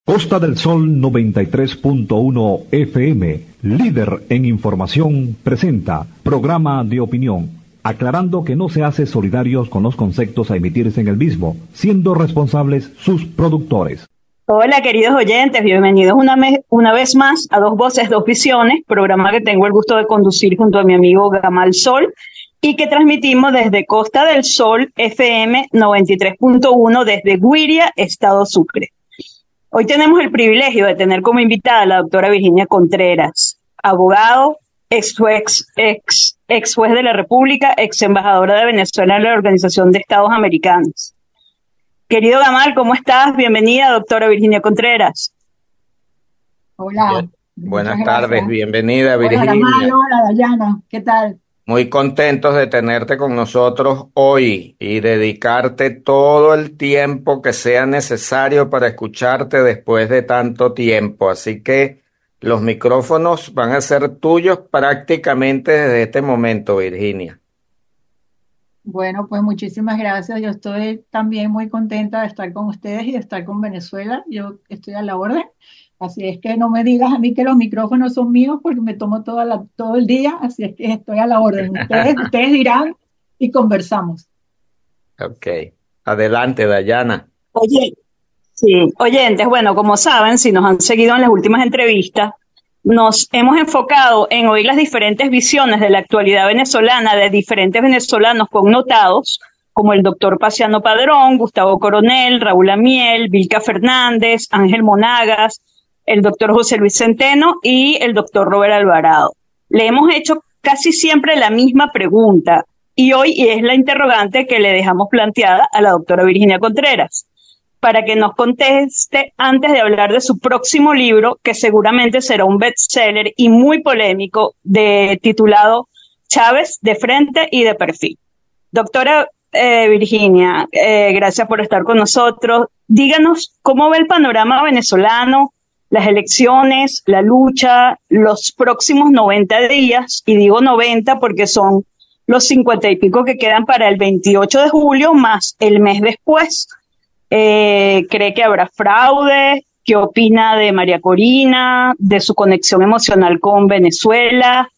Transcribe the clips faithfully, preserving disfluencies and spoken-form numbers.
Costa del Sol noventa y tres punto uno F M, líder en información, presenta programa de opinión, aclarando que no se hace solidarios con los conceptos a emitirse en el mismo, siendo responsables sus productores. Hola queridos oyentes, bienvenidos una, me- una vez más a Dos Voces, Dos Visiones, programa que tengo el gusto de conducir junto a mi amigo Gamal Sol y que transmitimos desde Costa del Sol F M noventa y tres punto uno desde Guiria, Estado Sucre. Hoy tenemos el privilegio de tener como invitada a la doctora Virginia Contreras, abogado, ex juez, ex, ex juez de la República, ex embajadora de Venezuela en la Organización de Estados Americanos. Querido Gamal, ¿cómo estás? Bienvenida, doctora Virginia Contreras. Hola. Bien. Buenas Muchas tardes, gracias. bienvenida Hola, Virginia. Gamal, hola, Dayana, ¿qué tal? Muy contentos de tenerte con nosotros hoy y dedicarte todo el tiempo que sea necesario para escucharte después de tanto tiempo. Así que los micrófonos van a ser tuyos prácticamente desde este momento, Virginia. Bueno, pues muchísimas gracias. Yo estoy también muy contenta de estar con ustedes y de estar con Venezuela. Yo estoy a la orden. Así es que no me digas a mí que los micrófonos son míos porque me tomo toda la, todo el día. Así es que estoy a la orden. Ustedes, ustedes dirán y conversamos. Ok, adelante, Dayana. Oye, sí, oyentes, bueno, como saben, si nos han seguido en las últimas entrevistas, nos hemos enfocado en oír las diferentes visiones de la actualidad venezolana de diferentes venezolanos connotados, como el doctor Paciano Padrón, Gustavo Coronel, Raúl Amiel, Vilca Fernández, Ángel Monagas, el doctor José Luis Centeno y el doctor Robert Alvarado. Le hemos hecho casi siempre la misma pregunta y hoy es la interrogante que le dejamos planteada a la doctora Virginia Contreras, para que nos conteste antes de hablar de su próximo libro, que seguramente será un bestseller y muy polémico, de, titulado Chávez de frente y de perfil. Doctora eh, Virginia, eh, gracias por estar con nosotros. Díganos cómo ve el panorama venezolano, las elecciones, la lucha, los próximos noventa días, y digo noventa porque son los cincuenta y pico que quedan para el veintiocho de julio, más el mes después. Eh, ¿cree que habrá fraude? ¿Qué opina de María Corina, de su conexión emocional con Venezuela?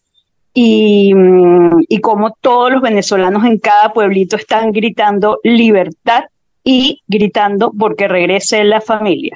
Y, y cómo todos los venezolanos en cada pueblito están gritando libertad y gritando porque regrese la familia.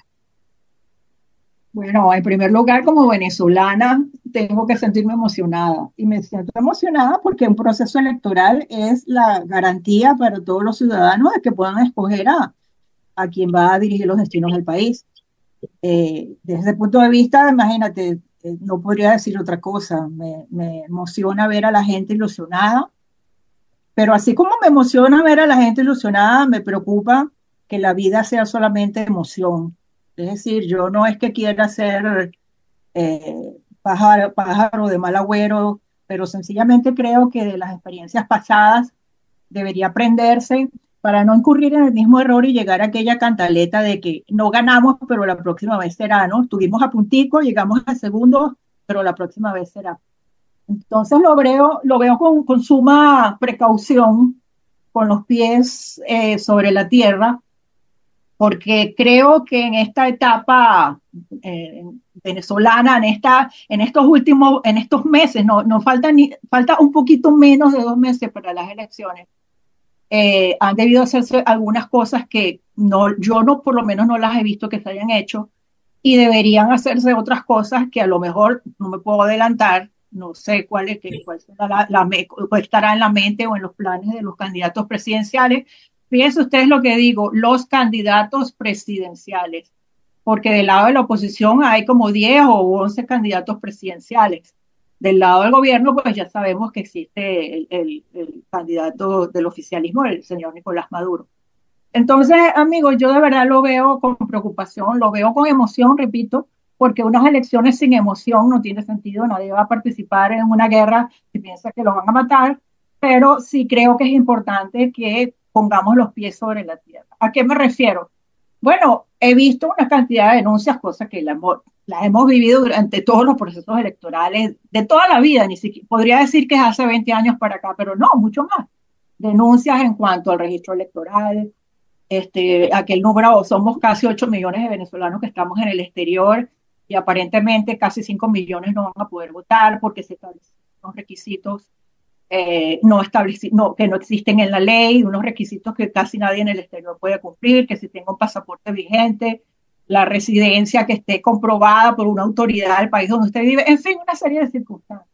Bueno, en primer lugar, como venezolana, tengo que sentirme emocionada. Y me siento emocionada porque un proceso electoral es la garantía para todos los ciudadanos de que puedan escoger a, a quien va a dirigir los destinos del país. Eh, desde ese punto de vista, imagínate, eh, no podría decir otra cosa. Me, me emociona ver a la gente ilusionada, pero así como me emociona ver a la gente ilusionada, me preocupa que la vida sea solamente emoción. Es decir, yo no es que quiera ser eh, pájaro, pájaro de mal agüero, pero sencillamente creo que de las experiencias pasadas debería aprenderse para no incurrir en el mismo error y llegar a aquella cantaleta de que no ganamos, pero la próxima vez será, ¿no? Estuvimos a puntico, llegamos a segundo, pero la próxima vez será. Entonces lo veo, lo veo con, con suma precaución, con los pies eh, sobre la tierra, porque creo que en esta etapa eh, venezolana, en, esta, en estos últimos, en estos meses, no, no falta, ni, falta un poquito menos de dos meses para las elecciones, eh, han debido hacerse algunas cosas que no, yo no, por lo menos no las he visto que se hayan hecho, y deberían hacerse otras cosas que a lo mejor no me puedo adelantar, no sé cuál, es, cuál, será la, la, cuál estará en la mente o en los planes de los candidatos presidenciales. Fíjense ustedes lo que digo, los candidatos presidenciales, porque del lado de la oposición hay como diez o once candidatos presidenciales. Del lado del gobierno, pues ya sabemos que existe el, el, el candidato del oficialismo, el señor Nicolás Maduro. Entonces, amigos, yo de verdad lo veo con preocupación, lo veo con emoción, repito, porque unas elecciones sin emoción no tiene sentido, nadie va a participar en una guerra si piensa que lo van a matar, pero sí creo que es importante que pongamos los pies sobre la tierra. ¿A qué me refiero? Bueno, he visto una cantidad de denuncias, cosas que las hemos, las hemos vivido durante todos los procesos electorales de toda la vida, ni siquiera podría decir que es hace veinte años para acá, pero no, mucho más. Denuncias en cuanto al registro electoral, Este, aquel número, somos casi ocho millones de venezolanos que estamos en el exterior y aparentemente casi cinco millones no van a poder votar porque se establecen unos requisitos eh, no estableci no, que no existen en la ley, unos requisitos que casi nadie en el exterior puede cumplir, que si tenga un pasaporte vigente, la residencia que esté comprobada por una autoridad del país donde usted vive, en fin, una serie de circunstancias.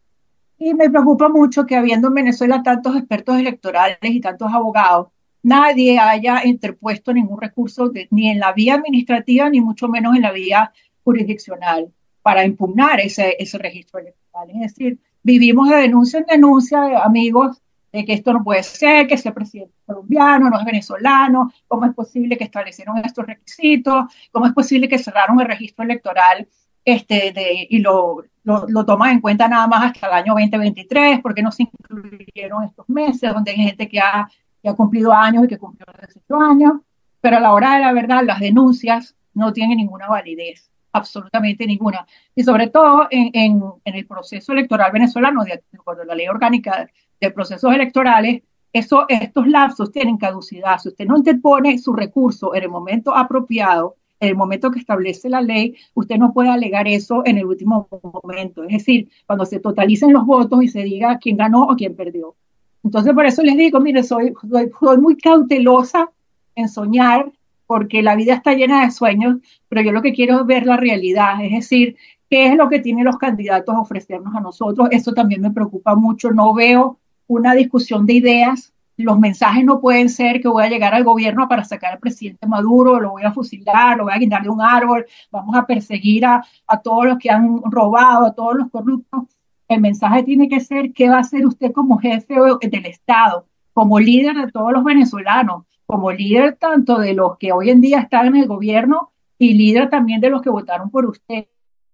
Y me preocupa mucho que habiendo en Venezuela tantos expertos electorales y tantos abogados, nadie haya interpuesto ningún recurso de, ni en la vía administrativa ni mucho menos en la vía jurisdiccional para impugnar ese, ese registro electoral. Es decir, vivimos de denuncia en denuncia de amigos de que esto no puede ser, que ese presidente es colombiano, no es venezolano, cómo es posible que establecieron estos requisitos, cómo es posible que cerraron el registro electoral este, de, y lo, lo, lo toman en cuenta nada más hasta el año veinte veintitrés, porque no se incluyeron estos meses, donde hay gente que ha, que ha cumplido años y que cumplió dieciocho años, pero a la hora de la verdad las denuncias no tienen ninguna validez, absolutamente ninguna. Y sobre todo en, en, en el proceso electoral venezolano, de acuerdo a la ley orgánica de procesos electorales, eso, estos lapsos tienen caducidad. Si usted no interpone su recurso en el momento apropiado, en el momento que establece la ley, usted no puede alegar eso en el último momento. Es decir, cuando se totalicen los votos y se diga quién ganó o quién perdió. Entonces, por eso les digo, mire, soy, soy, soy muy cautelosa en soñar, porque la vida está llena de sueños, pero yo lo que quiero es ver la realidad, es decir, qué es lo que tienen los candidatos a ofrecernos a nosotros. Eso también me preocupa mucho. No veo una discusión de ideas. Los mensajes no pueden ser que voy a llegar al gobierno para sacar al presidente Maduro, lo voy a fusilar, lo voy a guindar de un árbol, vamos a perseguir a, a todos los que han robado, a todos los corruptos. El mensaje tiene que ser qué va a hacer usted como jefe del Estado, como líder de todos los venezolanos, como líder tanto de los que hoy en día están en el gobierno y líder también de los que votaron por usted.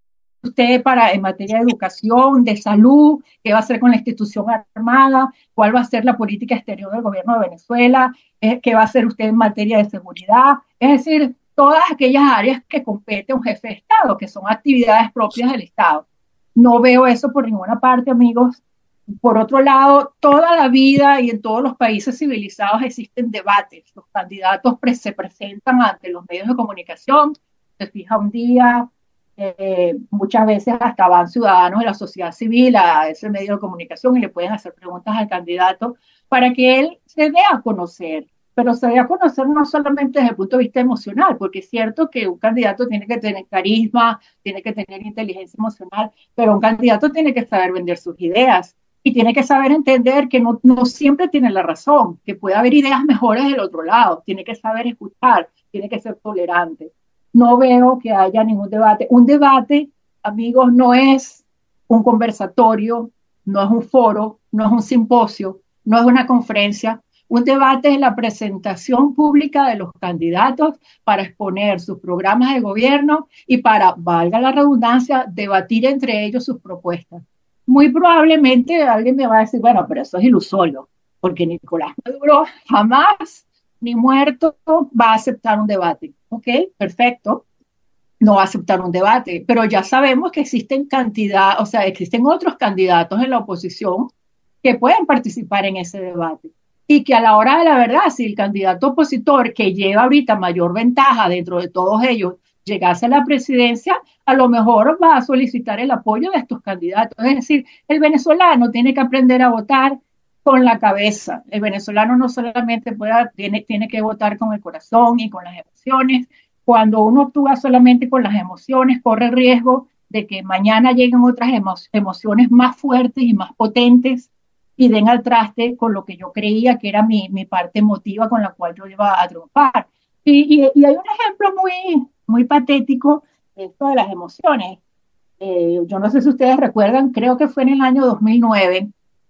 Usted para en materia de educación, de salud, qué va a hacer con la institución armada, cuál va a ser la política exterior del gobierno de Venezuela, eh, qué va a hacer usted en materia de seguridad, es decir, todas aquellas áreas que compete un jefe de Estado, que son actividades propias del Estado. No veo eso por ninguna parte, amigos. Por otro lado, toda la vida y en todos los países civilizados existen debates. Los candidatos pre se presentan ante los medios de comunicación, se fija un día, eh, muchas veces hasta van ciudadanos de la sociedad civil a ese medio de comunicación y le pueden hacer preguntas al candidato para que él se dé a conocer. Pero se dé a conocer no solamente desde el punto de vista emocional, porque es cierto que un candidato tiene que tener carisma, tiene que tener inteligencia emocional, pero un candidato tiene que saber vender sus ideas. Y tiene que saber entender que no, no siempre tiene la razón, que puede haber ideas mejores del otro lado, tiene que saber escuchar, tiene que ser tolerante. No veo que haya ningún debate. Un debate, amigos, no es un conversatorio, no es un foro, no es un simposio, no es una conferencia. Un debate es la presentación pública de los candidatos para exponer sus programas de gobierno y para, valga la redundancia, debatir entre ellos sus propuestas. Muy probablemente alguien me va a decir, bueno, pero eso es ilusorio, porque Nicolás Maduro jamás, ni muerto, va a aceptar un debate. Ok, perfecto, no va a aceptar un debate, pero ya sabemos que existen cantidad, o sea, existen otros candidatos en la oposición que pueden participar en ese debate. Y que a la hora de la verdad, si el candidato opositor que lleva ahorita mayor ventaja dentro de todos ellos llegase a la presidencia, a lo mejor va a solicitar el apoyo de estos candidatos. Es decir, el venezolano tiene que aprender a votar con la cabeza. El venezolano no solamente puede, tiene, tiene que votar con el corazón y con las emociones. Cuando uno actúa solamente con las emociones, corre el riesgo de que mañana lleguen otras emo emociones más fuertes y más potentes y den al traste con lo que yo creía que era mi, mi parte emotiva con la cual yo iba a triunfar. Y, y, y hay un ejemplo muy, muy patético de esto de las emociones. Eh, yo no sé si ustedes recuerdan, creo que fue en el año dos mil nueve,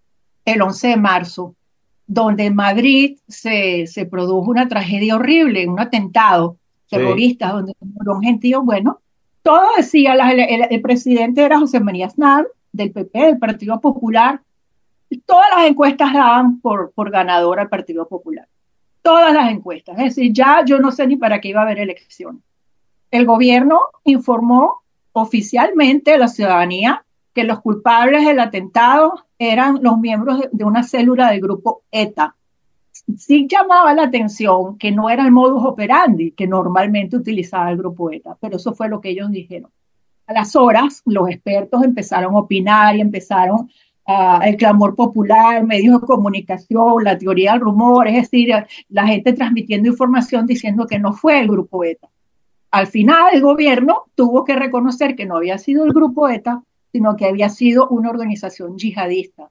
el once de marzo, donde en Madrid se, se produjo una tragedia horrible, un atentado terrorista, sí, donde murió un gentío. Bueno, todo decía, la, el, el presidente era José María Aznar, del P P, del Partido Popular, y todas las encuestas daban por, por ganador al Partido Popular. Todas las encuestas, es decir, ya yo no sé ni para qué iba a haber elecciones. El gobierno informó oficialmente a la ciudadanía que los culpables del atentado eran los miembros de, de una célula del grupo ETA. sí llamaba la atención que no era el modus operandi que normalmente utilizaba el grupo ETA, pero eso fue lo que ellos dijeron. A las horas, los expertos empezaron a opinar y empezaron uh, el clamor popular, medios de comunicación, la teoría del rumor, es decir, la gente transmitiendo información diciendo que no fue el grupo ETA. Al final, el gobierno tuvo que reconocer que no había sido el grupo ETA, sino que había sido una organización yihadista.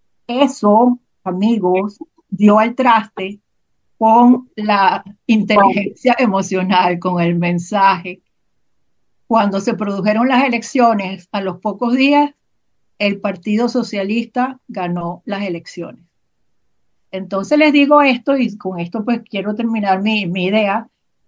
Eso, amigos, dio al traste con la inteligencia emocional, con el mensaje. Cuando se produjeron las elecciones, a los pocos días, el Partido Socialista ganó las elecciones. Entonces les digo esto, y con esto pues quiero terminar mi, mi idea,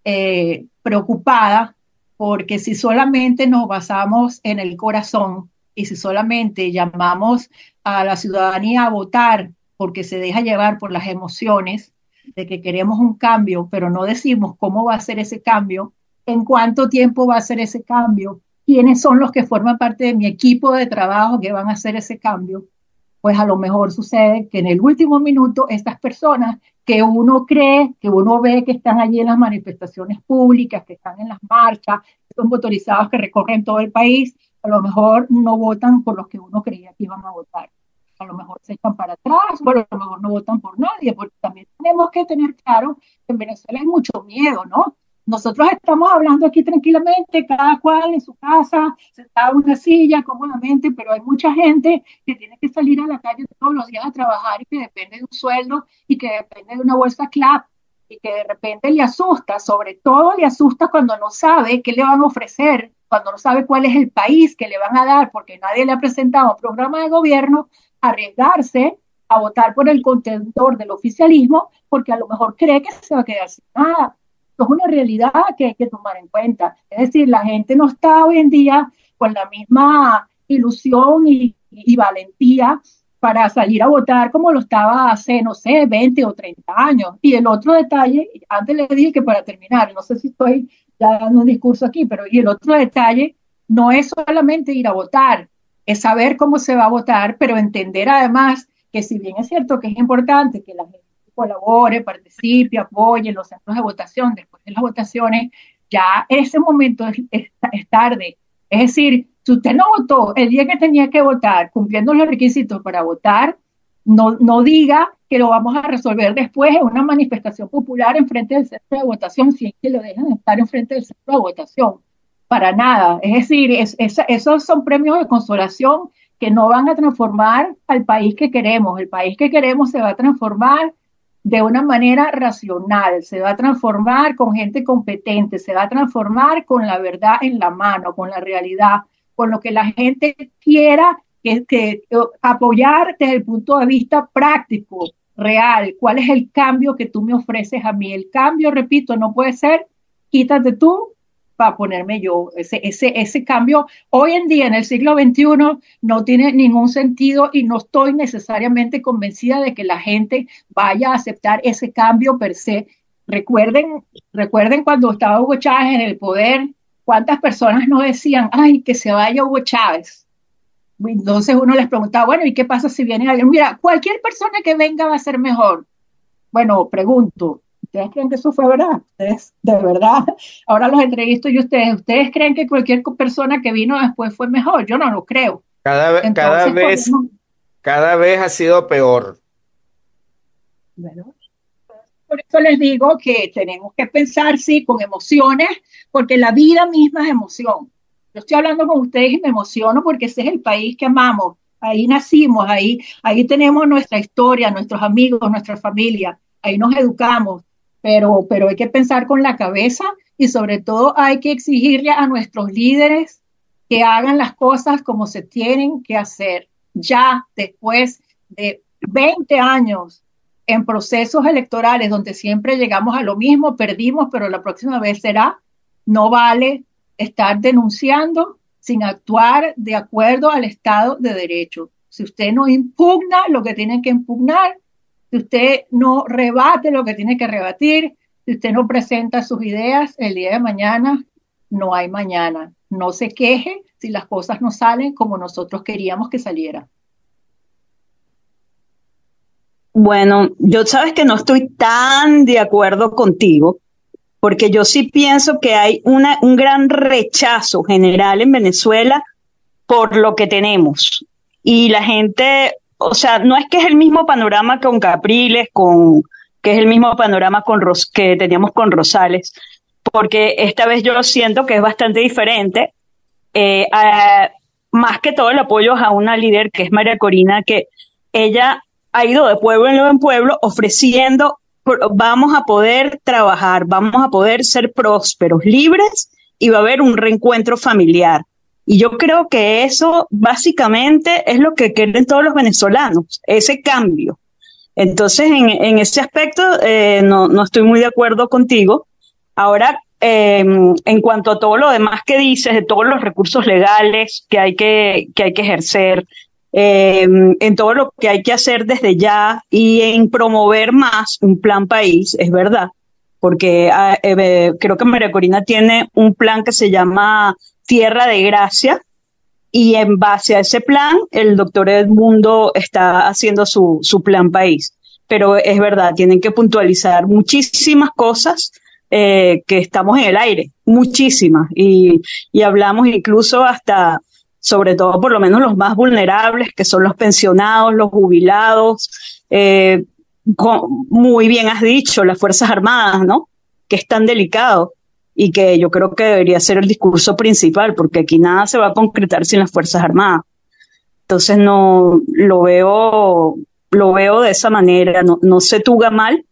eh, preocupada, porque si solamente nos basamos en el corazón y si solamente llamamos a la ciudadanía a votar porque se deja llevar por las emociones de que queremos un cambio, pero no decimos cómo va a ser ese cambio, en cuánto tiempo va a ser ese cambio, quiénes son los que forman parte de mi equipo de trabajo que van a hacer ese cambio, pues a lo mejor sucede que en el último minuto estas personas que uno cree, que uno ve que están allí en las manifestaciones públicas, que están en las marchas, que son motorizados que recorren todo el país, a lo mejor no votan por los que uno creía que iban a votar. A lo mejor se echan para atrás, o a lo mejor no votan por nadie, porque también tenemos que tener claro que en Venezuela hay mucho miedo, ¿no? Nosotros estamos hablando aquí tranquilamente, cada cual en su casa, sentado en una silla, cómodamente, pero hay mucha gente que tiene que salir a la calle todos los días a trabajar y que depende de un sueldo y que depende de una bolsa CLAP y que de repente le asusta, sobre todo le asusta cuando no sabe qué le van a ofrecer, cuando no sabe cuál es el país que le van a dar, porque nadie le ha presentado un programa de gobierno, arriesgarse a votar por el contentor del oficialismo, porque a lo mejor cree que se va a quedar sin nada. Esto es una realidad que hay que tomar en cuenta. Es decir, la gente no está hoy en día con la misma ilusión y, y valentía para salir a votar como lo estaba hace, no sé, veinte o treinta años. Y el otro detalle, antes le dije que para terminar, no sé si estoy ya dando un discurso aquí, pero y el otro detalle no es solamente ir a votar, es saber cómo se va a votar, pero entender además que si bien es cierto que es importante que la gente colabore, participe, apoye en los centros de votación, después de las votaciones, ya ese momento es, es, es tarde. Es decir, si usted no votó el día que tenía que votar, cumpliendo los requisitos para votar, no, no diga que lo vamos a resolver después en una manifestación popular en frente del centro de votación, si es que lo dejan estar en frente del centro de votación. Para nada. Es decir, es, es, esos son premios de consolación que no van a transformar al país que queremos. El país que queremos se va a transformar de una manera racional, se va a transformar con gente competente, se va a transformar con la verdad en la mano, con la realidad, con lo que la gente quiera que, que apoyar desde el punto de vista práctico, real. ¿Cuál es el cambio que tú me ofreces a mí? El cambio, repito, no puede ser quítate tú para ponerme yo. Ese, ese, ese cambio hoy en día en el siglo veintiuno no tiene ningún sentido y no estoy necesariamente convencida de que la gente vaya a aceptar ese cambio per se. Recuerden, recuerden cuando estaba Hugo Chávez en el poder, cuántas personas nos decían, ay, que se vaya Hugo Chávez. Entonces uno les preguntaba, bueno, ¿y qué pasa si viene alguien? Mira, cualquier persona que venga va a ser mejor. Bueno, pregunto, ¿ustedes creen que eso fue verdad? ¿Ustedes, de verdad? Ahora los entrevisto y ustedes, ¿ustedes creen que cualquier persona que vino después fue mejor? Yo no lo creo. Cada, Entonces, cada vez, podemos... cada vez ha sido peor. Bueno, por eso les digo que tenemos que pensar, sí, con emociones, porque la vida misma es emoción. Yo estoy hablando con ustedes y me emociono porque ese es el país que amamos. Ahí nacimos, ahí, ahí tenemos nuestra historia, nuestros amigos, nuestra familia, ahí nos educamos, pero, pero hay que pensar con la cabeza y sobre todo hay que exigirle a nuestros líderes que hagan las cosas como se tienen que hacer. Ya después de veinte años en procesos electorales donde siempre llegamos a lo mismo, perdimos, pero la próxima vez será, no vale estar denunciando sin actuar de acuerdo al Estado de Derecho. Si usted no impugna lo que tiene que impugnar, si usted no rebate lo que tiene que rebatir, si usted no presenta sus ideas, el día de mañana no hay mañana. No se queje si las cosas no salen como nosotros queríamos que salieran. Bueno, yo sabes que no estoy tan de acuerdo contigo, porque yo sí pienso que hay una, un gran rechazo general en Venezuela por lo que tenemos. Y la gente, o sea, no es que es el mismo panorama con Capriles, con, que es el mismo panorama con Ros, que teníamos con Rosales, porque esta vez yo siento que es bastante diferente. Eh, a, más que todo el apoyo a una líder que es María Corina, que ella ha ido de pueblo en pueblo ofreciendo, vamos a poder trabajar, vamos a poder ser prósperos, libres, y va a haber un reencuentro familiar. Y yo creo que eso básicamente es lo que quieren todos los venezolanos, ese cambio. Entonces, en, en ese aspecto, eh, no, no estoy muy de acuerdo contigo. Ahora, eh, en cuanto a todo lo demás que dices, de todos los recursos legales que hay que, que, hay que ejercer, eh, en todo lo que hay que hacer desde ya y en promover más un plan país, es verdad, porque eh, creo que María Corina tiene un plan que se llama Tierra de Gracia, y en base a ese plan, el doctor Edmundo está haciendo su, su plan país. Pero es verdad, tienen que puntualizar muchísimas cosas eh, que estamos en el aire, muchísimas. Y, y hablamos incluso hasta, sobre todo por lo menos los más vulnerables, que son los pensionados, los jubilados. Eh, con, muy bien has dicho, las Fuerzas Armadas, ¿no? Que es tan delicado. Y que yo creo que debería ser el discurso principal, porque aquí nada se va a concretar sin las Fuerzas Armadas. Entonces no lo veo, lo veo de esa manera. No, no sé tú, Gamal.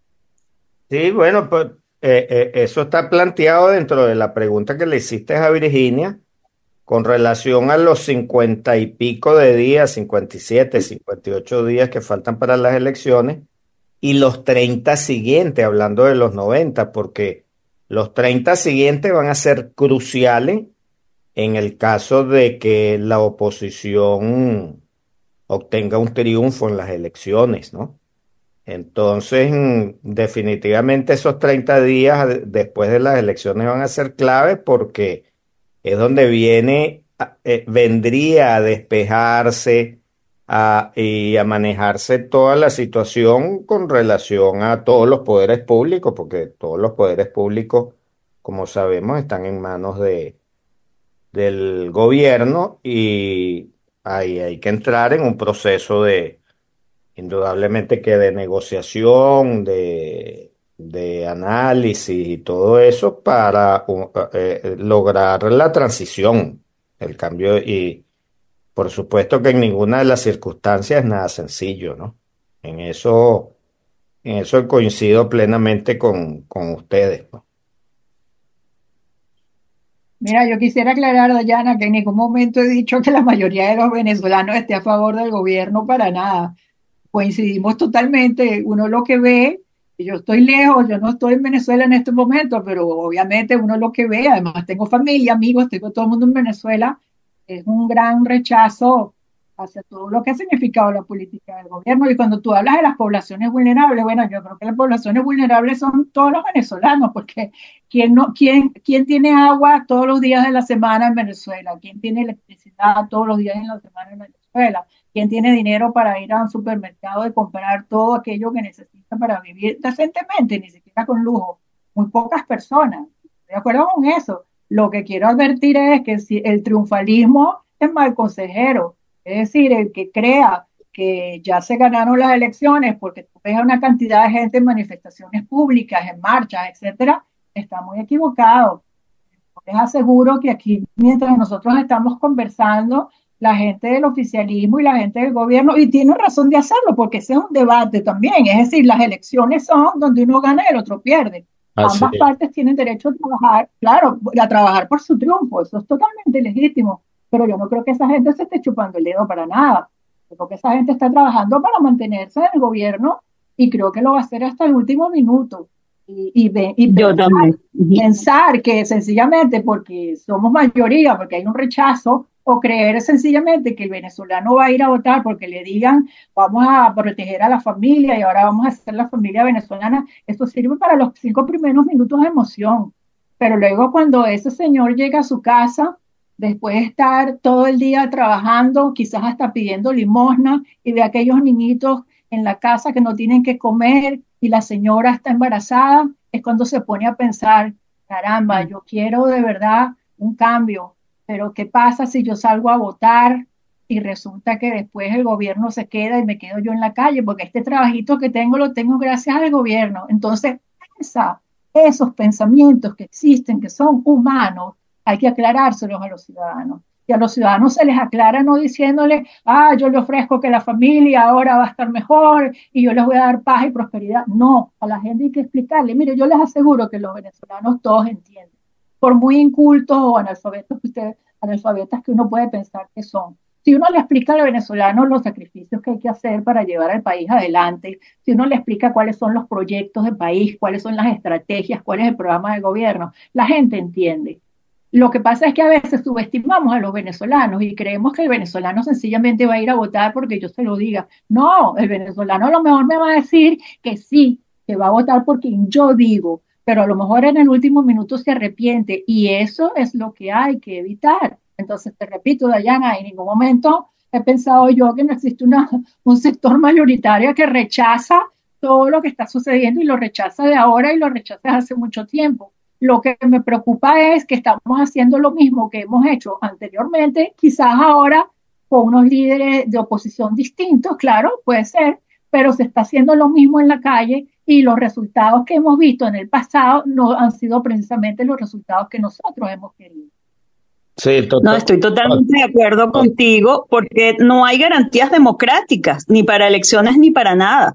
Sí, bueno, pues eh, eh, eso está planteado dentro de la pregunta que le hiciste a Virginia con relación a los cincuenta y pico de días, cincuenta y siete, cincuenta y ocho días que faltan para las elecciones y los treinta siguientes, hablando de los noventa, porque los treinta siguientes van a ser cruciales en el caso de que la oposición obtenga un triunfo en las elecciones, ¿no? Entonces, mm, definitivamente esos treinta días de- después de las elecciones van a ser clave porque es donde viene, a- eh, vendría a despejarse a- y a manejarse toda la situación con relación a todos los poderes públicos, porque todos los poderes públicos, como sabemos, están en manos de, del gobierno y ahí hay que entrar en un proceso de, indudablemente que de negociación, de, de análisis y todo eso para uh, eh, lograr la transición, el cambio y por supuesto que en ninguna de las circunstancias es nada sencillo, ¿no? En eso, en eso coincido plenamente con, con ustedes, ¿no? Mira, yo quisiera aclarar, Dayana, que en ningún momento he dicho que la mayoría de los venezolanos esté a favor del gobierno para nada. Coincidimos totalmente. Uno lo que ve, y yo estoy lejos, yo no estoy en Venezuela en este momento, pero obviamente uno lo que ve, además tengo familia, amigos, tengo todo el mundo en Venezuela, es un gran rechazo hacia todo lo que ha significado la política del gobierno. Y cuando tú hablas de las poblaciones vulnerables, bueno, yo creo que las poblaciones vulnerables son todos los venezolanos, porque ¿quién, no, quién, quién tiene agua todos los días de la semana en Venezuela? ¿Quién tiene electricidad todos los días de la semana en Venezuela? ¿Quién tiene dinero para ir a un supermercado y comprar todo aquello que necesita para vivir decentemente, ni siquiera con lujo? Muy pocas personas. ¿De acuerdo con eso? Lo que quiero advertir es que si el triunfalismo es mal consejero, es decir, el que crea que ya se ganaron las elecciones porque tú ves a una cantidad de gente en manifestaciones públicas, en marchas, etcétera, está muy equivocado. Les aseguro que aquí, mientras nosotros estamos conversando, la gente del oficialismo y la gente del gobierno, y tiene razón de hacerlo, porque ese es un debate también, es decir, las elecciones son donde uno gana y el otro pierde. Así Ambas es. partes tienen derecho a trabajar, claro, a trabajar por su triunfo, eso es totalmente legítimo, pero yo no creo que esa gente se esté chupando el dedo para nada. Yo creo que esa gente está trabajando para mantenerse en el gobierno y creo que lo va a hacer hasta el último minuto. Y, y, ve, y Yo pensar, también. pensar que sencillamente porque somos mayoría, porque hay un rechazo, o creer sencillamente que el venezolano va a ir a votar porque le digan vamos a proteger a la familia y ahora vamos a hacer la familia venezolana, eso sirve para los cinco primeros minutos de emoción. Pero luego cuando ese señor llega a su casa, después de estar todo el día trabajando, quizás hasta pidiendo limosna, y ve a aquellos niñitos en la casa que no tienen que comer y la señora está embarazada, es cuando se pone a pensar, caramba, yo quiero de verdad un cambio, pero ¿qué pasa si yo salgo a votar y resulta que después el gobierno se queda y me quedo yo en la calle? Porque este trabajito que tengo lo tengo gracias al gobierno. Entonces, esa, esos pensamientos que existen, que son humanos, hay que aclarárselos a los ciudadanos. Y a los ciudadanos se les aclara no diciéndole, ah, yo le ofrezco que la familia ahora va a estar mejor y yo les voy a dar paz y prosperidad. No, a la gente hay que explicarle. Mire, yo les aseguro que los venezolanos todos entienden, por muy incultos o analfabetos que ustedes, analfabetas que uno puede pensar que son. Si uno le explica al venezolano los sacrificios que hay que hacer para llevar al país adelante, si uno le explica cuáles son los proyectos de país, cuáles son las estrategias, cuál es el programa de gobierno, la gente entiende. Lo que pasa es que a veces subestimamos a los venezolanos y creemos que el venezolano sencillamente va a ir a votar porque yo se lo diga. No, el venezolano a lo mejor me va a decir que sí, que va a votar porque yo digo, pero a lo mejor en el último minuto se arrepiente y eso es lo que hay que evitar. Entonces, te repito, Dayana, en ningún momento he pensado yo que no existe una, un sector mayoritario que rechaza todo lo que está sucediendo y lo rechaza de ahora y lo rechaza desde hace mucho tiempo. Lo que me preocupa es que estamos haciendo lo mismo que hemos hecho anteriormente, quizás ahora con unos líderes de oposición distintos, claro, puede ser, pero se está haciendo lo mismo en la calle y los resultados que hemos visto en el pasado no han sido precisamente los resultados que nosotros hemos querido. Sí, total. No, estoy totalmente de acuerdo contigo porque no hay garantías democráticas, ni para elecciones ni para nada.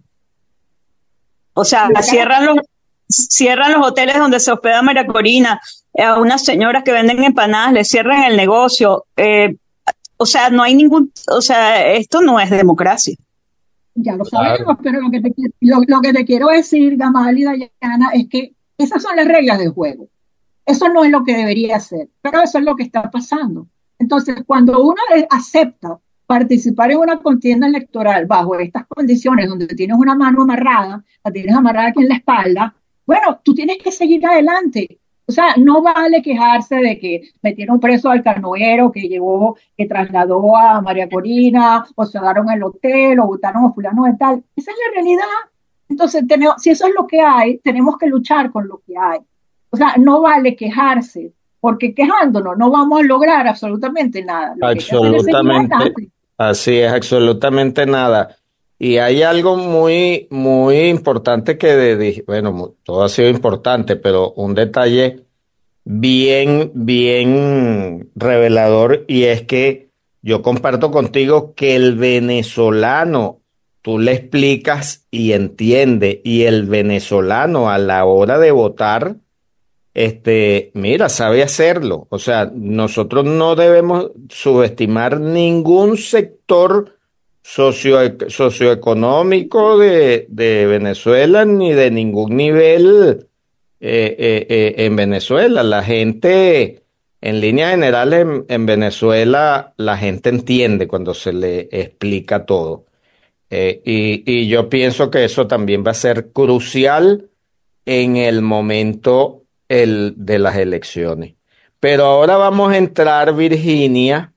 O sea, cierran los, cierran los hoteles donde se hospeda María Corina, a unas señoras que venden empanadas les cierran el negocio. Eh, o sea, no hay ningún, o sea, esto no es democracia. Ya lo sabemos, claro. Pero lo que, te, lo, lo que te quiero decir, Gamal y Dayana, es que esas son las reglas del juego. Eso no es lo que debería ser, pero eso es lo que está pasando. Entonces, cuando uno acepta participar en una contienda electoral bajo estas condiciones, donde tienes una mano amarrada, la tienes amarrada aquí en la espalda, bueno, tú tienes que seguir adelante. O sea, no vale quejarse de que metieron preso al canoero que llevó, que trasladó a María Corina, o cerraron el hotel, o botaron a fulano de tal. Esa es la realidad. Entonces, tenemos, si eso es lo que hay, tenemos que luchar con lo que hay. O sea, no vale quejarse, porque quejándonos no vamos a lograr absolutamente nada. Lo absolutamente, así es, absolutamente nada. Y hay algo muy, muy importante que, de, bueno, todo ha sido importante, pero un detalle bien, bien revelador, y es que yo comparto contigo que el venezolano, tú le explicas y entiende, y el venezolano a la hora de votar, Este, mira, sabe hacerlo. O sea, nosotros no debemos subestimar ningún sector socio, socioeconómico de, de Venezuela ni de ningún nivel eh, eh, eh, en Venezuela. La gente, en línea general, en, en Venezuela, la gente entiende cuando se le explica todo. Eh, y, y yo pienso que eso también va a ser crucial en el momento el, de las elecciones. Pero ahora vamos a entrar, Virginia,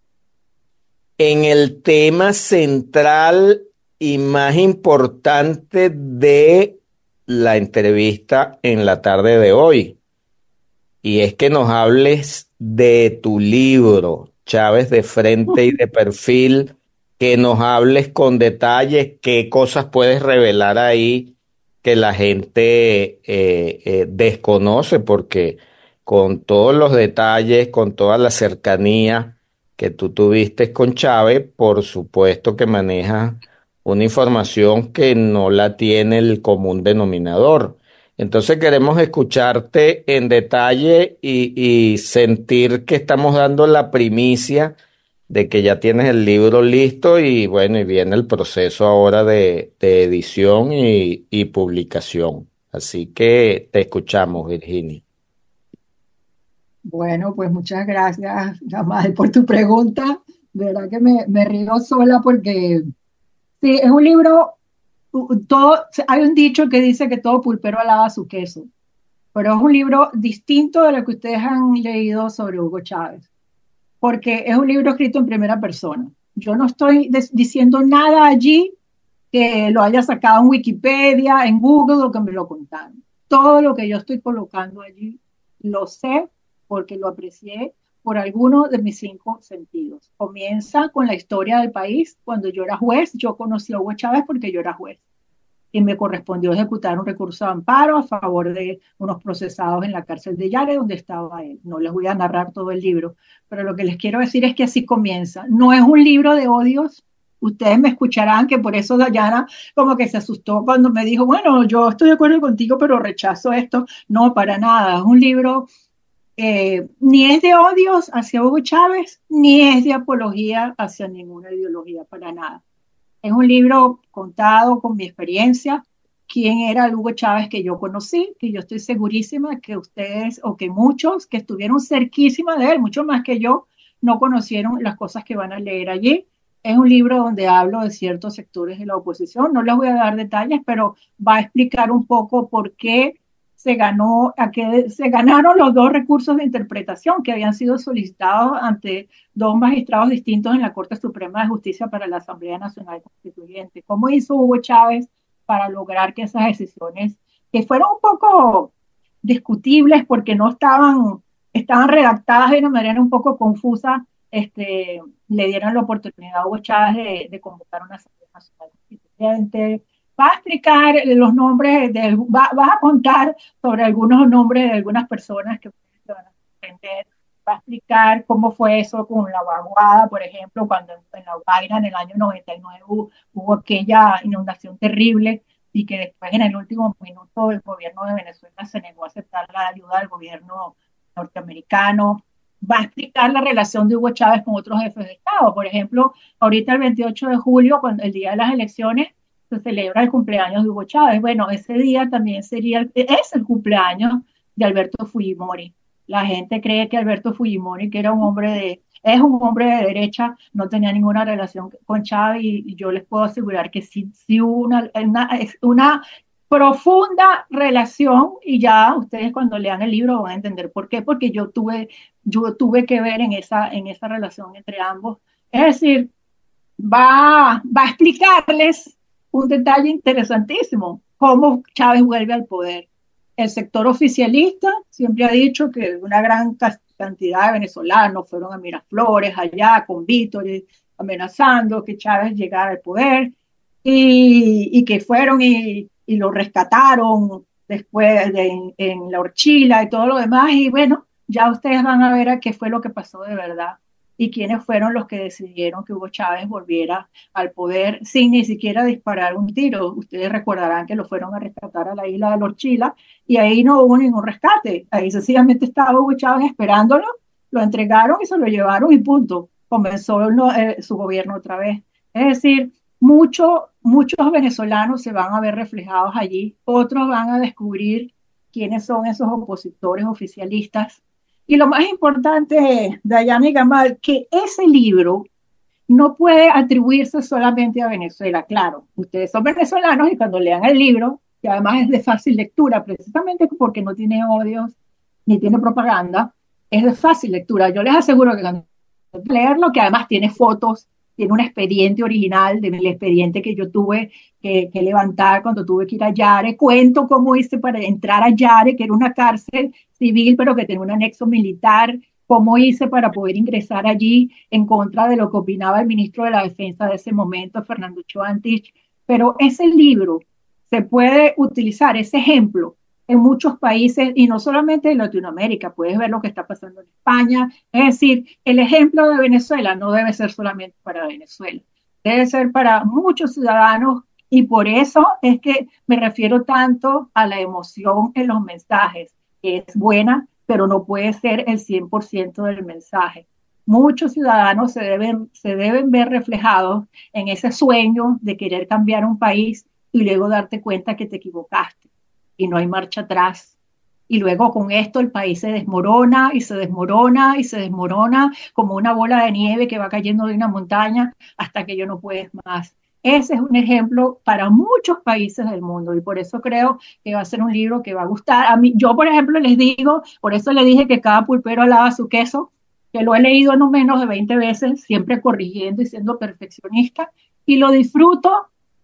en el tema central y más importante de la entrevista en la tarde de hoy. Y es que nos hables de tu libro, Chávez de frente y de perfil, que nos hables con detalles, qué cosas puedes revelar ahí que la gente eh, eh, desconoce, porque con todos los detalles, con toda la cercanía que tú tuviste con Chávez, por supuesto que maneja una información que no la tiene el común denominador. Entonces queremos escucharte en detalle y, y sentir que estamos dando la primicia de que ya tienes el libro listo y bueno, y viene el proceso ahora de, de edición y, y publicación. Así que te escuchamos, Virginia. Bueno, pues muchas gracias, Gamal, por tu pregunta. De verdad que me, me río sola porque sí, es un libro, todo, hay un dicho que dice que todo pulpero alaba su queso, pero es un libro distinto de lo que ustedes han leído sobre Hugo Chávez, porque es un libro escrito en primera persona. Yo no estoy des- diciendo nada allí que lo haya sacado en Wikipedia, en Google, o que me lo contaron. Todo lo que yo estoy colocando allí lo sé porque lo aprecié por alguno de mis cinco sentidos. Comienza con la historia del país. Cuando yo era juez, yo conocí a Hugo Chávez porque yo era juez y me correspondió ejecutar un recurso de amparo a favor de unos procesados en la cárcel de Yare, donde estaba él. No les voy a narrar todo el libro, pero lo que les quiero decir es que así comienza. No es un libro de odios. Ustedes me escucharán que por eso Dayana como que se asustó cuando me dijo, bueno, yo estoy de acuerdo contigo, pero rechazo esto. No, para nada. Es un libro eh, ni es de odios hacia Hugo Chávez, ni es de apología hacia ninguna ideología, para nada. Es un libro contado con mi experiencia, quién era el Hugo Chávez que yo conocí, que yo estoy segurísima que ustedes o que muchos que estuvieron cerquísima de él, mucho más que yo, no conocieron las cosas que van a leer allí. Es un libro donde hablo de ciertos sectores de la oposición, no les voy a dar detalles, pero va a explicar un poco por qué se ganó, a qué se ganaron los dos recursos de interpretación que habían sido solicitados ante dos magistrados distintos en la Corte Suprema de Justicia para la Asamblea Nacional Constituyente. ¿Cómo hizo Hugo Chávez para lograr que esas decisiones, que fueron un poco discutibles porque no estaban, estaban redactadas de una manera un poco confusa, este, le dieron la oportunidad a Hugo Chávez de, de convocar una Asamblea Nacional Constituyente? Va a explicar los nombres, de, va, va a contar sobre algunos nombres de algunas personas que se van a entender. Va a explicar cómo fue eso con la vaguada, por ejemplo, cuando en La Guaira en el año noventa y nueve hubo, hubo aquella inundación terrible y que después en el último minuto el gobierno de Venezuela se negó a aceptar la ayuda del gobierno norteamericano. Va a explicar la relación de Hugo Chávez con otros jefes de Estado. Por ejemplo, ahorita el veintiocho de julio, cuando el día de las elecciones, se celebra el cumpleaños de Hugo Chávez. Bueno, ese día también sería, es el cumpleaños de Alberto Fujimori. La gente cree que Alberto Fujimori, que era un hombre de, es un hombre de derecha, no tenía ninguna relación con Chávez, y, y yo les puedo asegurar que sí, sí hubo una, una, una profunda relación, y ya ustedes cuando lean el libro van a entender por qué, porque yo tuve, yo tuve que ver en esa, en esa relación entre ambos. Es decir, va, va a explicarles un detalle interesantísimo, cómo Chávez vuelve al poder. El sector oficialista siempre ha dicho que una gran cantidad de venezolanos fueron a Miraflores, allá con vítores, amenazando que Chávez llegara al poder, y, y que fueron y, y lo rescataron después de, en, en la Horchila y todo lo demás, y bueno, ya ustedes van a ver a qué fue lo que pasó de verdad y quiénes fueron los que decidieron que Hugo Chávez volviera al poder sin ni siquiera disparar un tiro. Ustedes recordarán que lo fueron a rescatar a la isla de la Horchila y ahí no hubo ningún rescate. Ahí sencillamente estaba Hugo Chávez esperándolo, lo entregaron y se lo llevaron y punto. Comenzó no, eh, su gobierno otra vez. Es decir, mucho, muchos venezolanos se van a ver reflejados allí, otros van a descubrir quiénes son esos opositores oficialistas. Y lo más importante, Dayana y Gamal, que ese libro no puede atribuirse solamente a Venezuela. Claro, ustedes son venezolanos y cuando lean el libro, que además es de fácil lectura, precisamente porque no tiene odios ni tiene propaganda, es de fácil lectura. Yo les aseguro que cuando leerlo, que además tiene fotos, tiene un expediente original del expediente que yo tuve que, que levantar cuando tuve que ir a Yare. Cuento cómo hice para entrar a Yare, que era una cárcel civil, pero que tenía un anexo militar. Cómo hice para poder ingresar allí en contra de lo que opinaba el ministro de la Defensa de ese momento, Fernando Ochoa Antich. Pero ese libro se puede utilizar, ese ejemplo, en muchos países, y no solamente en Latinoamérica, puedes ver lo que está pasando en España. Es decir, el ejemplo de Venezuela no debe ser solamente para Venezuela, debe ser para muchos ciudadanos, y por eso es que me refiero tanto a la emoción en los mensajes, que es buena, pero no puede ser el cien por ciento del mensaje. Muchos ciudadanos se deben, se deben ver reflejados en ese sueño de querer cambiar un país y luego darte cuenta que te equivocaste y no hay marcha atrás. Y luego con esto el país se desmorona y se desmorona y se desmorona como una bola de nieve que va cayendo de una montaña hasta que ya no puedes más. Ese es un ejemplo para muchos países del mundo y por eso creo que va a ser un libro que va a gustar. A mí, yo, por ejemplo, les digo, por eso le dije que cada pulpero alaba su queso, que lo he leído no menos de veinte veces, siempre corrigiendo y siendo perfeccionista, y lo disfruto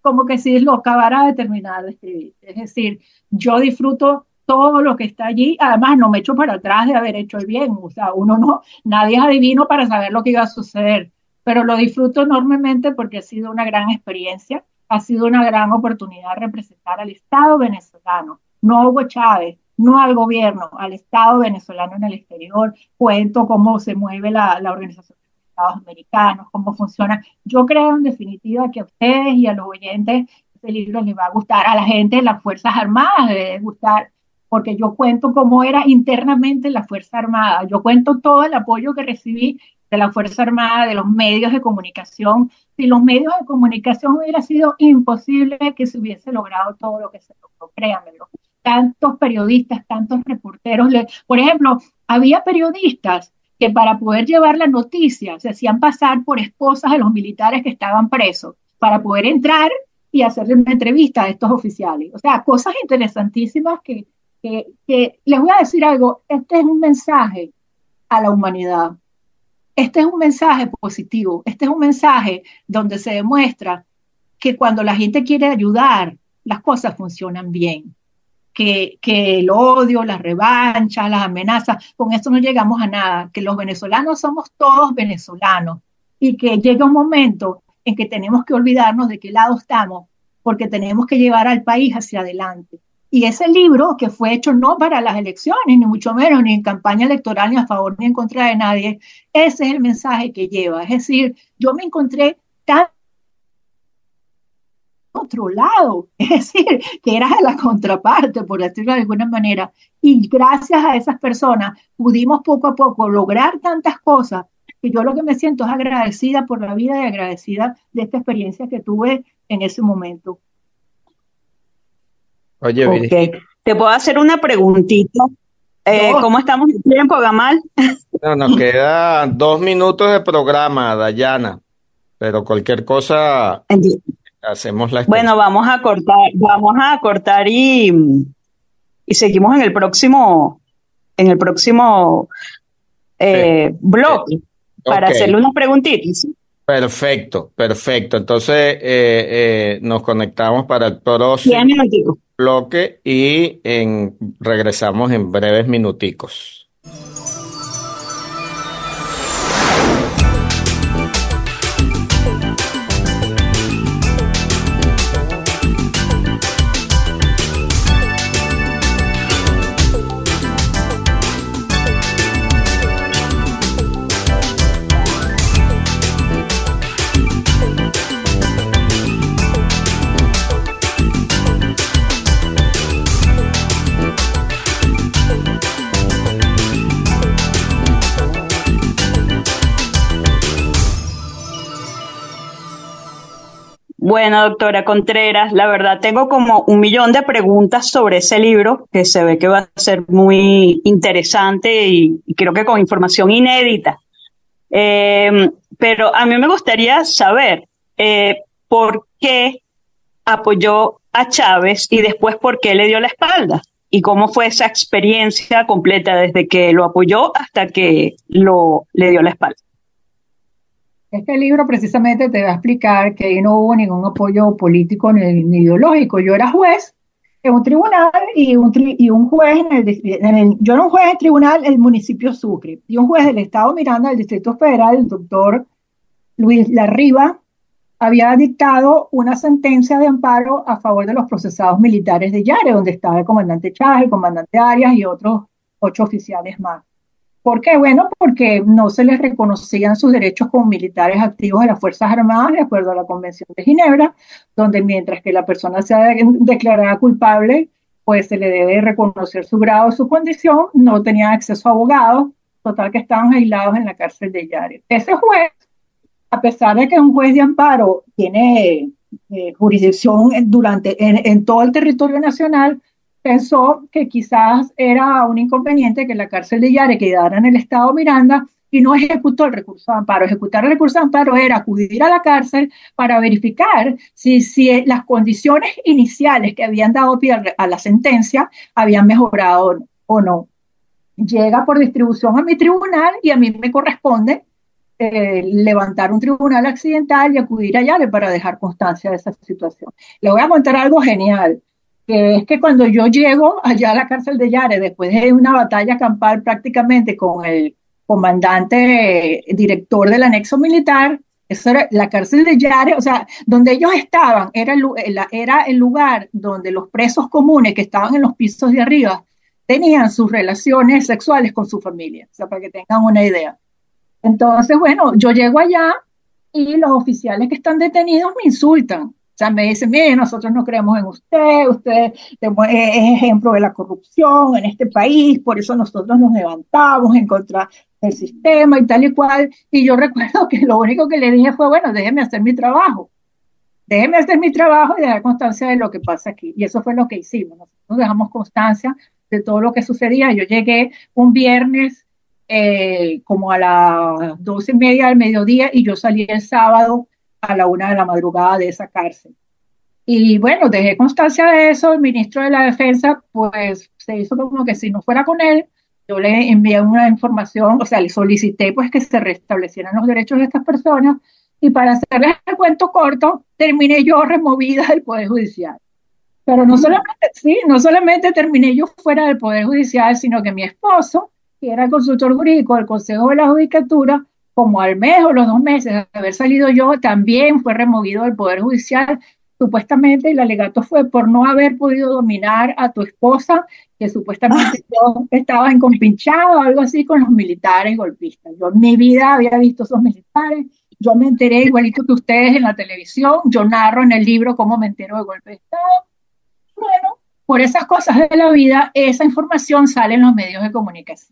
como que si lo acabara de terminar de escribir. Es decir, yo disfruto todo lo que está allí, además no me echo para atrás de haber hecho el bien, o sea, uno no, nadie es adivino para saber lo que iba a suceder, pero lo disfruto enormemente porque ha sido una gran experiencia, ha sido una gran oportunidad de representar al Estado venezolano, no a Hugo Chávez, no al gobierno, al Estado venezolano en el exterior. Cuento cómo se mueve la, la Organización de Estados Americanos, cómo funciona. Yo creo en definitiva que a ustedes y a los oyentes este libro les va a gustar, a la gente de las Fuerzas Armadas les debe gustar, porque yo cuento cómo era internamente la Fuerza Armada, yo cuento todo el apoyo que recibí de la Fuerza Armada, de los medios de comunicación. Si los medios de comunicación hubiera sido imposible que se hubiese logrado todo lo que se logró, créanmelo. Tantos periodistas, tantos reporteros, le, por ejemplo, había periodistas que para poder llevar la noticia se hacían pasar por esposas de los militares que estaban presos, para poder entrar y hacerle una entrevista a estos oficiales. O sea, cosas interesantísimas que, que, que les voy a decir algo, este es un mensaje a la humanidad. Este es un mensaje positivo, este es un mensaje donde se demuestra que cuando la gente quiere ayudar, las cosas funcionan bien. Que, que el odio, las revanchas, las amenazas, con esto no llegamos a nada, que los venezolanos somos todos venezolanos y que llega un momento en que tenemos que olvidarnos de qué lado estamos, porque tenemos que llevar al país hacia adelante. Y ese libro, que fue hecho no para las elecciones, ni mucho menos, ni en campaña electoral, ni a favor ni en contra de nadie, ese es el mensaje que lleva. Es decir, yo me encontré tan otro lado, es decir, que era la contraparte, por decirlo de alguna manera, y gracias a esas personas pudimos poco a poco lograr tantas cosas, que yo lo que me siento es agradecida por la vida y agradecida de esta experiencia que tuve en ese momento. Oye, okay. Te puedo hacer una preguntita. Eh, no. ¿Cómo estamos en tiempo, Gamal? No, nos quedan dos minutos de programa, Dayana, pero cualquier cosa... Entiendo. Hacemos la bueno, vamos a cortar, vamos a cortar y, y seguimos en el próximo, en el próximo eh, sí. bloque okay. para hacerle unas preguntitas. Perfecto, perfecto. Entonces eh, eh, nos conectamos para el próximo bloque y en, regresamos en breves minuticos. Bueno, doctora Contreras, la verdad tengo como un millón de preguntas sobre ese libro, que se ve que va a ser muy interesante y, y creo que con información inédita. Eh, pero a mí me gustaría saber eh, por qué apoyó a Chávez y después por qué le dio la espalda y cómo fue esa experiencia completa desde que lo apoyó hasta que lo, le dio la espalda. Este libro precisamente te va a explicar que ahí no hubo ningún apoyo político ni, ni ideológico. Yo era juez en un tribunal y un, tri, y un juez en el, en el... Yo era un juez en el tribunal del municipio Sucre y un juez del estado Miranda del Distrito Federal, el doctor Luis Larriba, había dictado una sentencia de amparo a favor de los procesados militares de Yare, donde estaba el comandante Chávez, el comandante Arias y otros ocho oficiales más. ¿Por qué? Bueno, porque no se les reconocían sus derechos como militares activos de las Fuerzas Armadas de acuerdo a la Convención de Ginebra, donde mientras que la persona sea declarada culpable, pues se le debe reconocer su grado, su condición, no tenían acceso a abogados, total que estaban aislados en la cárcel de Yare. Ese juez, a pesar de que un juez de amparo tiene eh, jurisdicción durante, en, en todo el territorio nacional, pensó que quizás era un inconveniente que la cárcel de Yare quedara en el estado Miranda y no ejecutó el recurso de amparo. Ejecutar el recurso de amparo era acudir a la cárcel para verificar si, si las condiciones iniciales que habían dado pie a la sentencia habían mejorado o no. Llega por distribución a mi tribunal y a mí me corresponde eh, levantar un tribunal accidental y acudir a Yare para dejar constancia de esa situación. Le voy a contar algo genial, que es que cuando yo llego allá a la cárcel de Yare, después de una batalla campal prácticamente con el comandante eh, director del anexo militar, eso era la cárcel de Yare, o sea, donde ellos estaban, era el, era el lugar donde los presos comunes que estaban en los pisos de arriba tenían sus relaciones sexuales con su familia, o sea, para que tengan una idea. Entonces, bueno, yo llego allá y los oficiales que están detenidos me insultan. O sea, me dicen, mire, nosotros no creemos en usted, usted es ejemplo de la corrupción en este país, por eso nosotros nos levantamos en contra del sistema y tal y cual. Y yo recuerdo que lo único que le dije fue, bueno, déjeme hacer mi trabajo. Déjeme hacer mi trabajo y dejar constancia de lo que pasa aquí. Y eso fue lo que hicimos. Nosotros dejamos constancia de todo lo que sucedía. Yo llegué un viernes eh, como a las doce y media del mediodía y yo salí el sábado a la una de la madrugada de esa cárcel. Y bueno, dejé constancia de eso. El ministro de la Defensa, pues se hizo como que si no fuera con él, yo le envié una información, o sea, le solicité pues que se restablecieran los derechos de estas personas. Y para hacerles el cuento corto, terminé yo removida del Poder Judicial. Pero no solamente, sí, no solamente terminé yo fuera del Poder Judicial, sino que mi esposo, que era el consultor jurídico del Consejo de la Judicatura, como al mes o los dos meses de haber salido yo, también fue removido del Poder Judicial. Supuestamente el alegato fue por no haber podido dominar a tu esposa, que supuestamente yo estaba encompinchado o algo así con los militares golpistas. Yo en mi vida había visto esos militares. Yo me enteré igualito que ustedes en la televisión, yo narro en el libro cómo me entero de golpe de Estado. Bueno, por esas cosas de la vida, esa información sale en los medios de comunicación.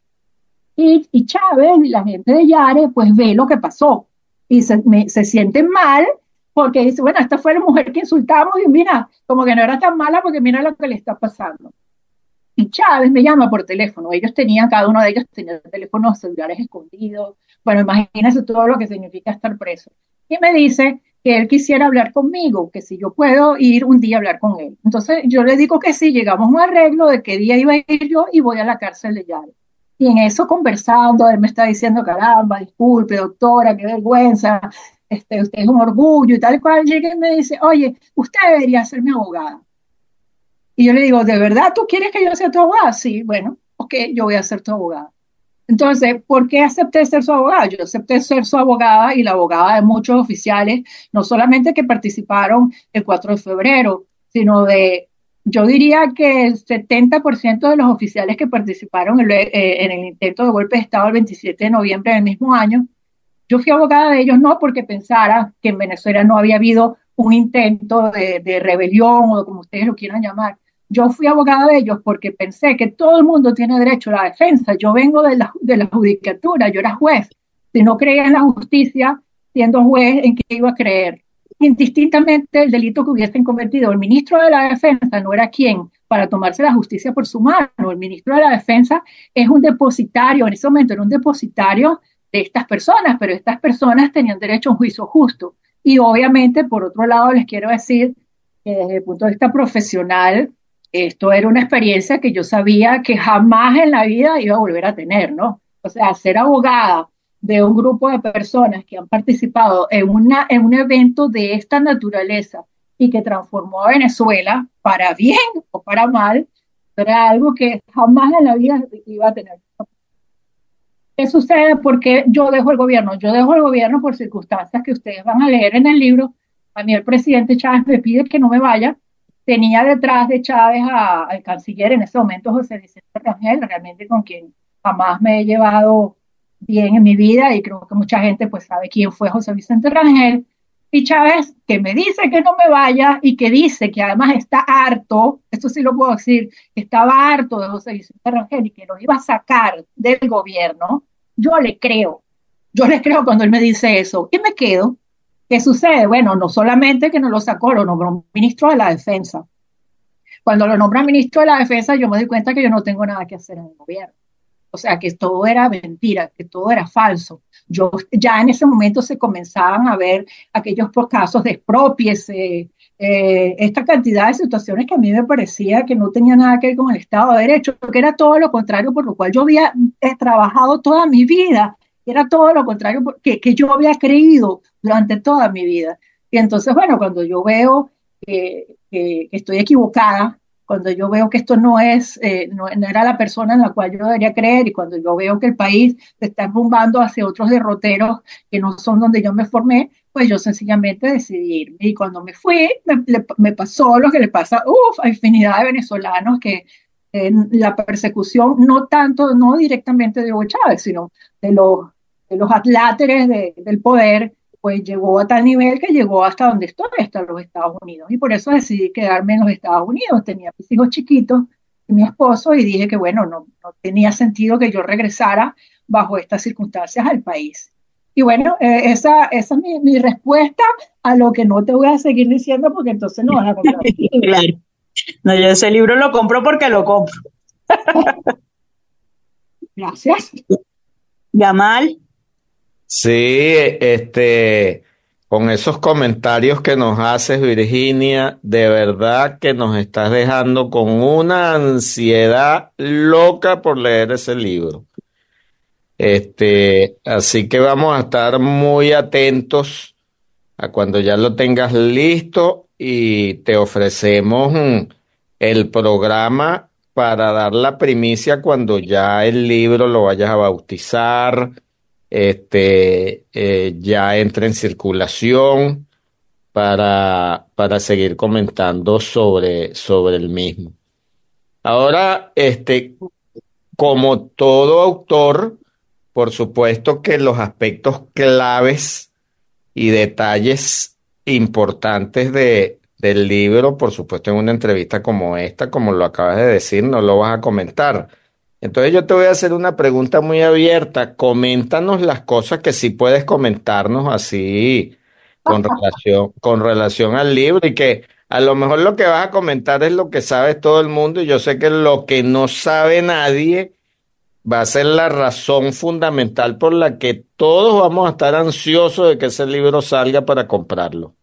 Y, y Chávez, y la gente de Yare, pues ve lo que pasó y se, me, se sienten mal porque dice, bueno, esta fue la mujer que insultamos y mira, como que no era tan mala porque mira lo que le está pasando. Y Chávez me llama por teléfono. Ellos tenían, cada uno de ellos tenía teléfonos celulares escondidos. Bueno, imagínense todo lo que significa estar preso. Y me dice que él quisiera hablar conmigo, que si yo puedo ir un día a hablar con él. Entonces yo le digo que sí, llegamos a un arreglo de qué día iba a ir yo y voy a la cárcel de Yare. Y en eso conversando, él me está diciendo, caramba, disculpe, doctora, qué vergüenza, este, usted es un orgullo y tal cual. Llega y me dice, oye, usted debería ser mi abogada. Y yo le digo, ¿de verdad tú quieres que yo sea tu abogada? Sí, bueno, ok, yo voy a ser tu abogada. Entonces, ¿por qué acepté ser su abogada? Yo acepté ser su abogada y la abogada de muchos oficiales, no solamente que participaron el cuatro de febrero, sino de, yo diría que el setenta por ciento de los oficiales que participaron en, eh, en el intento de golpe de Estado el veintisiete de noviembre del mismo año. Yo fui abogada de ellos no porque pensara que en Venezuela no había habido un intento de, de rebelión o como ustedes lo quieran llamar. Yo fui abogada de ellos porque pensé que todo el mundo tiene derecho a la defensa. Yo vengo de la, de la judicatura, yo era juez. Si no creía en la justicia, siendo juez, ¿en qué iba a creer? Indistintamente el delito que hubiesen cometido, el ministro de la Defensa no era quien para tomarse la justicia por su mano. El ministro de la Defensa es un depositario, en ese momento era un depositario de estas personas, pero estas personas tenían derecho a un juicio justo. Y obviamente, por otro lado, les quiero decir que desde el punto de vista profesional, esto era una experiencia que yo sabía que jamás en la vida iba a volver a tener, ¿no? O sea, ser abogada de un grupo de personas que han participado en, una, en un evento de esta naturaleza y que transformó a Venezuela para bien o para mal, era algo que jamás en la vida iba a tener. ¿Qué sucede? Porque yo dejo el gobierno. Yo dejo el gobierno por circunstancias que ustedes van a leer en el libro. A mí el presidente Chávez me pide que no me vaya. Tenía detrás de Chávez a, al canciller en ese momento, José Vicente Rangel, realmente con quien jamás me he llevado bien en mi vida y creo que mucha gente pues sabe quién fue José Vicente Rangel. Y Chávez, que me dice que no me vaya y que dice que además está harto, esto sí lo puedo decir, que estaba harto de José Vicente Rangel y que lo iba a sacar del gobierno, yo le creo. Yo le creo cuando él me dice eso. ¿Qué me quedo? ¿Qué sucede? Bueno, no solamente que no lo sacó, lo nombró ministro de la Defensa. Cuando lo nombra ministro de la Defensa, yo me doy cuenta que yo no tengo nada que hacer en el gobierno. O sea, que todo era mentira, que todo era falso. Yo, ya en ese momento se comenzaban a ver aquellos casos de expropies, eh, eh, esta cantidad de situaciones que a mí me parecía que no tenía nada que ver con el Estado de Derecho, que era todo lo contrario por lo cual yo había eh, trabajado toda mi vida Era todo lo contrario que, que yo había creído durante toda mi vida. Y entonces, bueno, cuando yo veo que, que, que estoy equivocada, cuando yo veo que esto no es, eh, no, no era la persona en la cual yo debería creer, y cuando yo veo que el país se está rumbando hacia otros derroteros que no son donde yo me formé, pues yo sencillamente decidí irme. Y cuando me fui, me, le, me pasó lo que le pasa uf, a infinidad de venezolanos, que eh, la persecución, no tanto, no directamente de Hugo Chávez, sino de los, de los atláteres de, del poder, pues llegó a tal nivel que llegó hasta donde estoy, hasta los Estados Unidos. Y por eso decidí quedarme en los Estados Unidos. Tenía mis hijos chiquitos y mi esposo, y dije que bueno, no, no tenía sentido que yo regresara bajo estas circunstancias al país. Y bueno, eh, esa, esa es mi, mi respuesta a lo que no te voy a seguir diciendo, porque entonces no vas a comprar. Claro. No, yo ese libro lo compro porque lo compro. Gracias. Gamal. Sí, este, con esos comentarios que nos haces, Virginia, de verdad que nos estás dejando con una ansiedad loca por leer ese libro. Este, así que vamos a estar muy atentos a cuando ya lo tengas listo y te ofrecemos mm, el programa para dar la primicia cuando ya el libro lo vayas a bautizar, este, eh, ya entre en circulación para, para seguir comentando sobre, sobre el mismo. Ahora, este, como todo autor, por supuesto que los aspectos claves y detalles importantes de, del libro, por supuesto, en una entrevista como esta, como lo acabas de decir, no lo vas a comentar. Entonces yo te voy a hacer una pregunta muy abierta. Coméntanos las cosas que sí puedes comentarnos así con relación, con relación al libro, y que a lo mejor lo que vas a comentar es lo que sabe todo el mundo, y yo sé que lo que no sabe nadie va a ser la razón fundamental por la que todos vamos a estar ansiosos de que ese libro salga para comprarlo.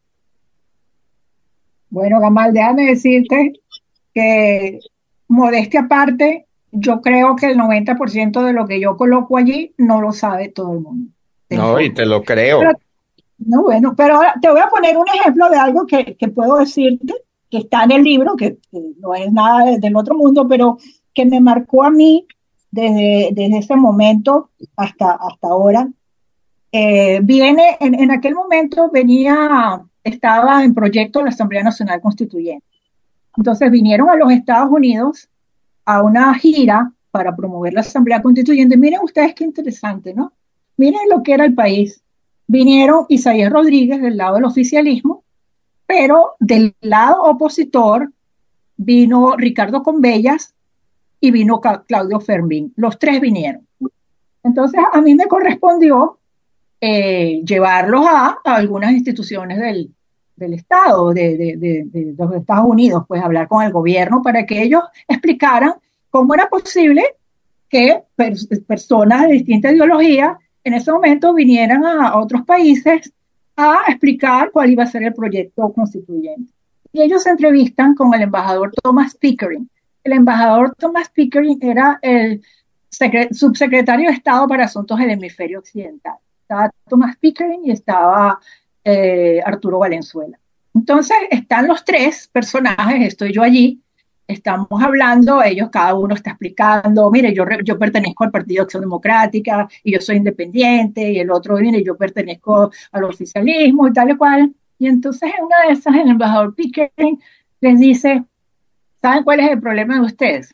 Bueno, Gamal, déjame decirte que, modestia aparte, yo creo que el noventa por ciento de lo que yo coloco allí no lo sabe todo el mundo. No, y te lo Pero, creo. no, bueno, pero ahora te voy a poner un ejemplo de algo que, que puedo decirte, que está en el libro, que, que no es nada de- del otro mundo, pero que me marcó a mí desde, desde ese momento hasta, hasta ahora. Eh, viene, en, en aquel momento venía, estaba en proyecto la Asamblea Nacional Constituyente. Entonces vinieron a los Estados Unidos a una gira para promover la Asamblea Constituyente. Miren ustedes qué interesante, ¿no? Miren lo que era el país. Vinieron Isaías Rodríguez del lado del oficialismo, pero del lado opositor vino Ricardo Convellas y vino Ca- Claudio Fermín. Los tres vinieron. Entonces a mí me correspondió eh, llevarlos a, a algunas instituciones del, del Estado, de, de, de, de los Estados Unidos, pues hablar con el gobierno para que ellos explicaran cómo era posible que per personas de distinta ideología en ese momento vinieran a, a otros países a explicar cuál iba a ser el proyecto constituyente. Y ellos se entrevistan con el embajador Thomas Pickering. El embajador Thomas Pickering era el subsecretario de Estado para Asuntos del Hemisferio Occidental. Estaba Thomas Pickering y estaba eh, Arturo Valenzuela. Entonces están los tres personajes, estoy yo allí, estamos hablando, ellos cada uno está explicando, mire, yo, yo pertenezco al Partido de Acción Democrática y yo soy independiente, y el otro, mire, yo pertenezco al oficialismo y tal y cual. Y entonces en una de esas el embajador Pickering les dice, ¿saben cuál es el problema de ustedes?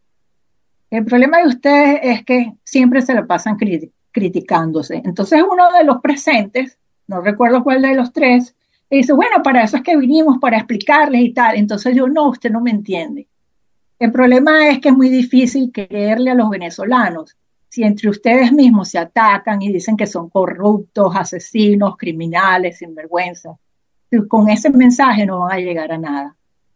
El problema de ustedes es que siempre se lo pasan crit criticándose. Entonces uno de los presentes, no recuerdo cuál de los tres, le dice, bueno, para eso es que vinimos, para explicarles y tal. Entonces yo, no, usted no me entiende. El problema es que es muy difícil creerle a los venezolanos si entre ustedes mismos se atacan y dicen que son corruptos, asesinos, criminales, sinvergüenza. Con ese mensaje no van a llegar a nada.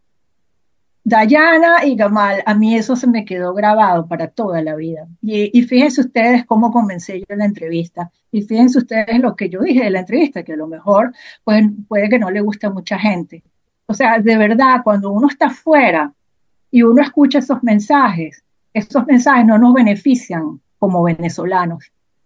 Dayana y Gamal, a mí eso se me quedó grabado para toda la vida. Y, y fíjense ustedes cómo comencé yo la entrevista. Y fíjense ustedes lo que yo dije de la entrevista, que a lo mejor pues, puede que no le guste a mucha gente. O sea, de verdad, cuando uno está afuera y uno escucha esos mensajes, esos mensajes no nos benefician como venezolanos.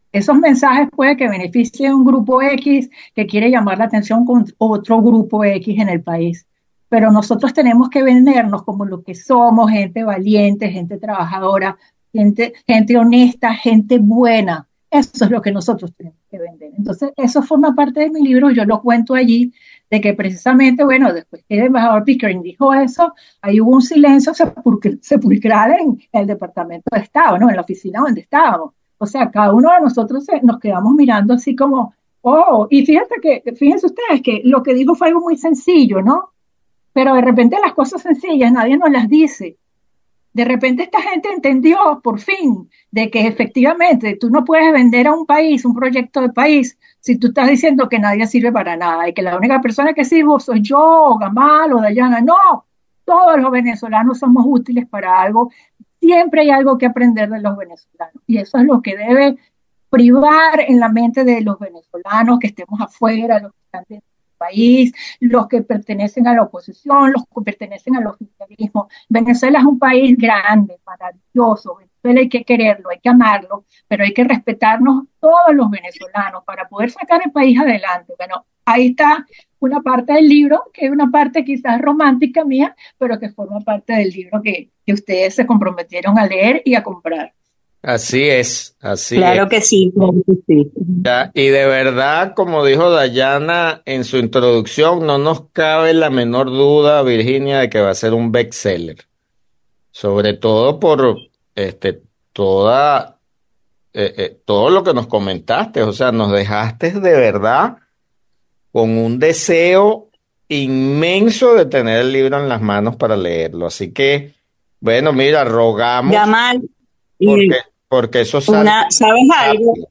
Esos mensajes puede que beneficien a un grupo X que quiere llamar la atención con otro grupo X en el país. Pero nosotros tenemos que vendernos como lo que somos, gente valiente, gente trabajadora, gente, gente honesta, gente buena. Eso es lo que nosotros tenemos que vender. Entonces, eso forma parte de mi libro, yo lo cuento allí, de que precisamente, bueno, después que el embajador Pickering dijo eso, ahí hubo un silencio sepulcral en el Departamento de Estado, ¿no? En la oficina donde estábamos. O sea, cada uno de nosotros nos quedamos mirando así como, oh, y fíjate que, fíjense ustedes que lo que dijo fue algo muy sencillo, ¿no? Pero de repente las cosas sencillas nadie nos las dice. De repente esta gente entendió por fin de que efectivamente tú no puedes vender a un país, un proyecto de país, si tú estás diciendo que nadie sirve para nada y que la única persona que sirvo soy yo, o Gamal, o Dayana. No, todos los venezolanos somos útiles para algo. Siempre hay algo que aprender de los venezolanos y eso es lo que debe privar en la mente de los venezolanos que estemos afuera, los que están dentro del país, los que pertenecen a la oposición, los que pertenecen al oficialismo. Venezuela es un país grande, maravilloso. Venezuela hay que quererlo, hay que amarlo, pero hay que respetarnos todos los venezolanos para poder sacar el país adelante. Bueno, ahí está una parte del libro, que es una parte quizás romántica mía, pero que forma parte del libro que, que ustedes se comprometieron a leer y a comprar. Así es, así Claro es. que sí, claro que sí. Ya, y de verdad, como dijo Dayana en su introducción, no nos cabe la menor duda, Virginia, de que va a ser un bestseller. Sobre todo por este, toda, eh, eh, todo lo que nos comentaste. O sea, nos dejaste de verdad con un deseo inmenso de tener el libro en las manos para leerlo. Así que, bueno, mira, rogamos Gamal, porque, y porque eso sale una, ¿sabes algo? rápido.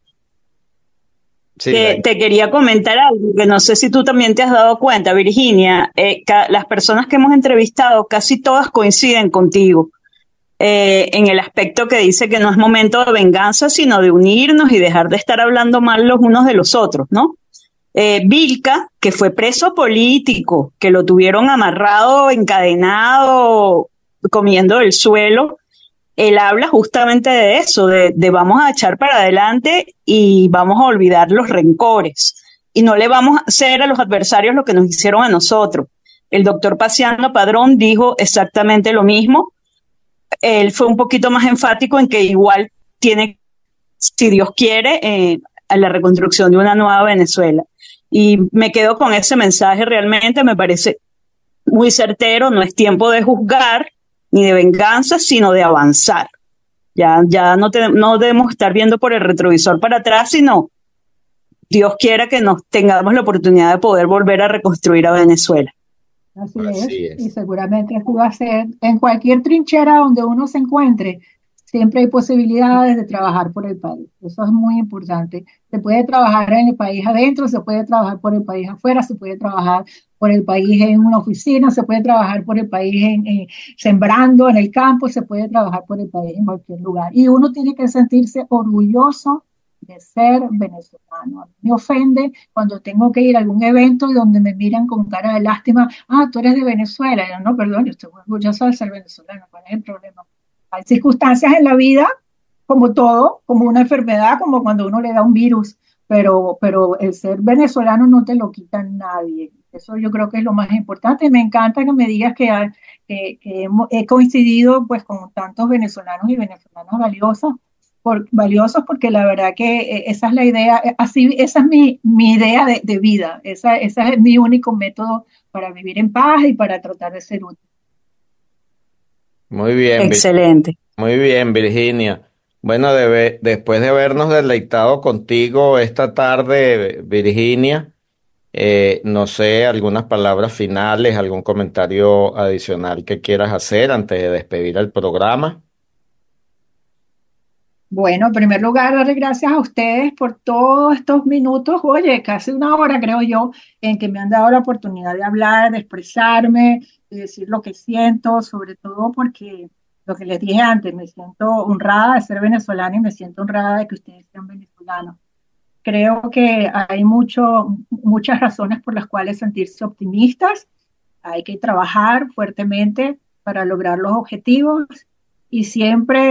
Sí, Que Day. te quería comentar algo que no sé si tú también te has dado cuenta, Virginia. Eh, ca- las personas que hemos entrevistado casi todas coinciden contigo eh, en el aspecto que dice que no es momento de venganza, sino de unirnos y dejar de estar hablando mal los unos de los otros, ¿no? Eh, Vilca, que fue preso político, que lo tuvieron amarrado, encadenado, comiendo el suelo, él habla justamente de eso, de, de vamos a echar para adelante y vamos a olvidar los rencores y no le vamos a hacer a los adversarios lo que nos hicieron a nosotros. El doctor Paciano Padrón dijo exactamente lo mismo. Él fue un poquito más enfático en que igual tiene, si Dios quiere, eh, a la reconstrucción de una nueva Venezuela. Y me quedo con ese mensaje, realmente me parece muy certero. No es tiempo de juzgar ni de venganza, sino de avanzar. Ya, ya no, te, no debemos estar viendo por el retrovisor para atrás, sino Dios quiera que nos tengamos la oportunidad de poder volver a reconstruir a Venezuela. Así Así es, y es. seguramente así va a ser. En cualquier trinchera donde uno se encuentre, siempre hay posibilidades de trabajar por el país. Eso es muy importante. Se puede trabajar en el país adentro, se puede trabajar por el país afuera, se puede trabajar por el país en una oficina, se puede trabajar por el país en, en- sembrando en el campo, se puede trabajar por el país en cualquier lugar. Y uno tiene que sentirse orgulloso de ser venezolano. A mí me ofende cuando tengo que ir a algún evento y donde me miran con cara de lástima, ah, tú eres de Venezuela. Y yo, no, perdón, yo estoy muy orgullosa de ser venezolano, ¿cuál es el problema? Hay circunstancias en la vida, como todo, como una enfermedad, como cuando uno le da un virus, pero, pero el ser venezolano no te lo quita nadie. Eso yo creo que es lo más importante. Me encanta que me digas que, ha- que, que hemos- he coincidido pues con tantos venezolanos y venezolanas valiosos, por, valiosos porque la verdad que eh, esa es la idea, eh, así, esa es mi, mi idea de, de vida, esa, esa es mi único método para vivir en paz y para tratar de ser útil. Muy bien, Vir- Excelente. muy bien, Virginia. Bueno, debe- después de habernos deleitado contigo esta tarde, Virginia, eh, no sé, algunas palabras finales, algún comentario adicional que quieras hacer antes de despedir el programa. Bueno, en primer lugar, darle gracias a ustedes por todos estos minutos, oye, casi una hora creo yo, en que me han dado la oportunidad de hablar, de expresarme, de decir lo que siento, sobre todo porque lo que les dije antes, me siento honrada de ser venezolana y me siento honrada de que ustedes sean venezolanos. Creo que hay mucho, muchas razones por las cuales sentirse optimistas. Hay que trabajar fuertemente para lograr los objetivos y siempre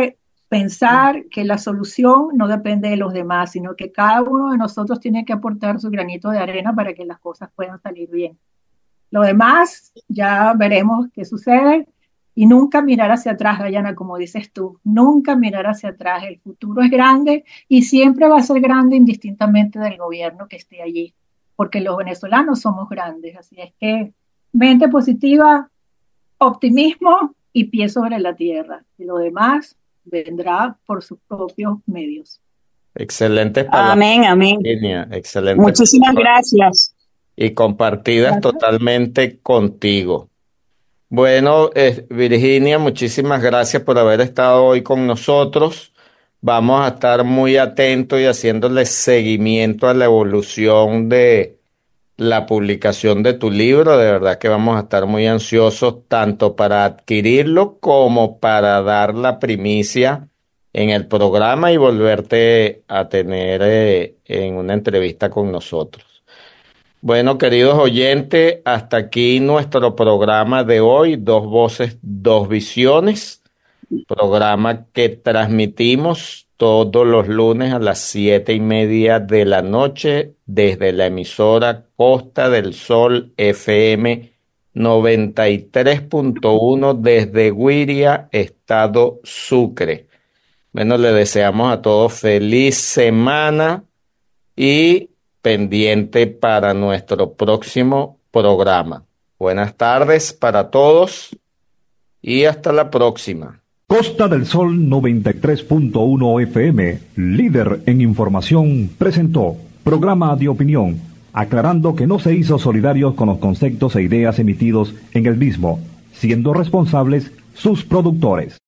pensar que la solución no depende de los demás, sino que cada uno de nosotros tiene que aportar su granito de arena para que las cosas puedan salir bien. Lo demás, ya veremos qué sucede, y nunca mirar hacia atrás, Dayana, como dices tú, nunca mirar hacia atrás. El futuro es grande y siempre va a ser grande indistintamente del gobierno que esté allí, porque los venezolanos somos grandes, así es que mente positiva, optimismo y pie sobre la tierra, y lo demás vendrá por sus propios medios. Excelentes palabras. Amén, amén. Virginia, excelente. Muchísimas gracias. Y compartidas gracias. Totalmente contigo. Bueno, eh, Virginia, muchísimas gracias por haber estado hoy con nosotros. Vamos a estar muy atentos y haciéndole seguimiento a la evolución de la publicación de tu libro. De verdad que vamos a estar muy ansiosos tanto para adquirirlo como para dar la primicia en el programa y volverte a tener eh, en una entrevista con nosotros. Bueno, queridos oyentes, hasta aquí nuestro programa de hoy, Dos Voces, Dos Visiones, programa que transmitimos todos los lunes a las siete y media de la noche desde la emisora Costa del Sol F M noventa y tres punto uno desde Guiria, Estado Sucre. Bueno, le deseamos a todos feliz semana y pendiente para nuestro próximo programa. Buenas tardes para todos y hasta la próxima. Costa del Sol noventa y tres punto uno F M, líder en información, presentó programa de opinión, aclarando que no se hizo solidarios con los conceptos e ideas emitidos en el mismo, siendo responsables sus productores.